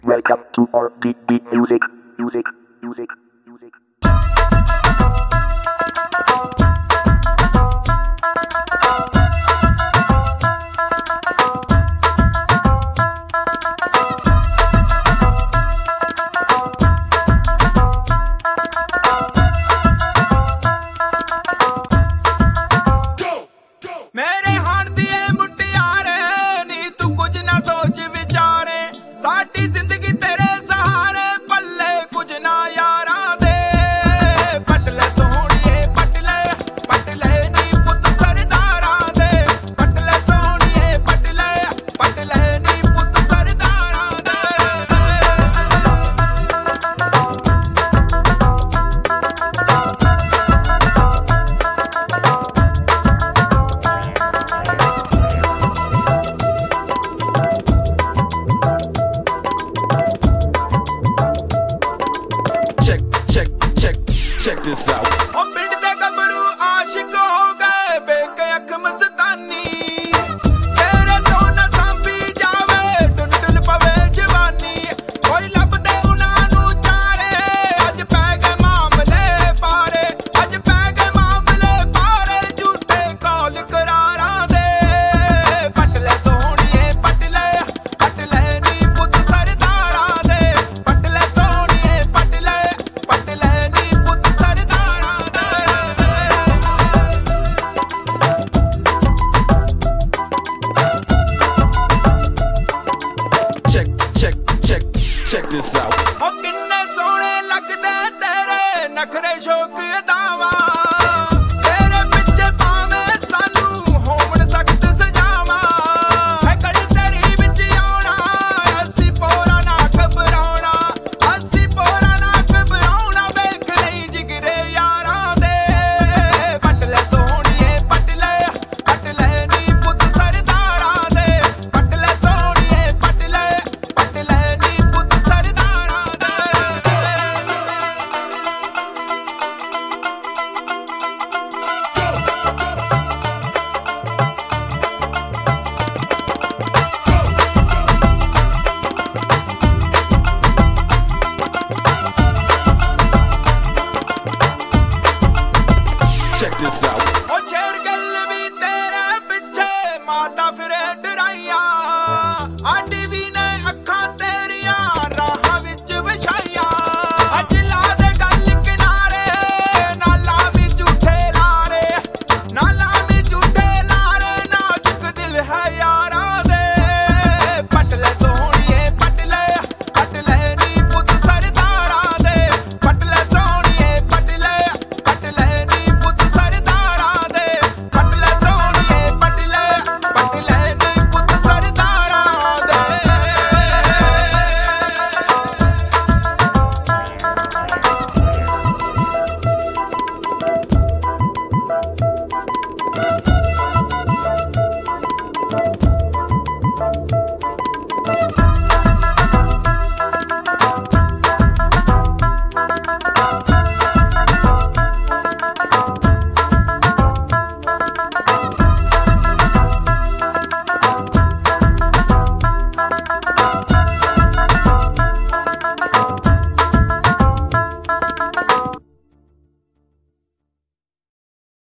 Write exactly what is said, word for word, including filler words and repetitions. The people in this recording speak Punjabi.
Welcome to our beat beat music, music, music, music. ਮੇਰੇ ਹਾਣ ਦੀ ਏ ਮੁਟਿਆਰੇ ਨੀ ਤੂੰ ਕੁਝ ਨਾ ਸੋਚ ਵਿਚਾਰੇ ਸਾਡੀ ਜ਼ਿੰਦਗੀ ਤੇਰੇ ਸਹਾਰੇ ਪੱਲੇ ਕੁਝ ਨਾ ਯਾਰਾਂ ਦੇ ਪੱਟ ਲੈ ਸੋਹਣੀਏ ਪੱਟ ਲੈ ਪੱਟ ਲੈ ਨੀ ਪੁੱਤ ਸਰਦਾਰਾਂ ਦੇ ਪੱਟ ਲੈ ਸੋਹਣੀਏ ਪੱਟ ਲੈ ਪੱਟ ਲੈ ਨੀ ਪੁੱਤ ਸਰਦਾਰਾਂ ਦੇ Check, check, check, check this out. ਉਹ ਪਿੰਡ ਦੇ ਗੱਭਰੂ ਆਸ਼ਿਕ ਹੋ ਗਏ ਬੇਕ ਅੱਖ ਮਸਤਾਨੀ ਤੇਰੇ ਤੋਂ ਨਾ ਸਾਂਭੀ ਜਾਵੇ ਟੁਨ ਟੁਨ ਪਵੇ ਜਵਾਨੀ ਕੋਈ ਲੱਭਦੇ ਉਹਨਾਂ ਨੂੰ ਚਾਰੇ ਅੱਜ ਪੈ ਗਏ ਮਾਮਲੇ ਪਾਰੇ ਅੱਜ ਪੈ ਗਏ ਮਾਮਲੇ ਪਾਰੇ ਝੂਠੇ ਕੌਲ ਕਰਾਰਾਂ ਦੇ ਪੱਟ ਲੈ ਸੋਹਣੀਏ ਪੱਟ ਲੈ ਪੱਟ ਲੈ ਨੀ ਪੁੱਤ ਸਰਦਾਰਾਂ ਦੇ ਪੱਟ ਲੈ ਸੋਹਣੀਏ ਪੱਟ ਲੈ ਪੱਟ ਲੈ ਨੀ ਪੁੱਤ ਸਰਦਾਰਾਂ ਦੇ Check, check, check, check this out. ਉਹ ਕਿੰਨੇ ਸੋਹਣੇ ਲੱਗਦੇ ਤੇਰੇ ਨਖਰੇ ਸ਼ੌਕ ਅਦਾਵਾਂ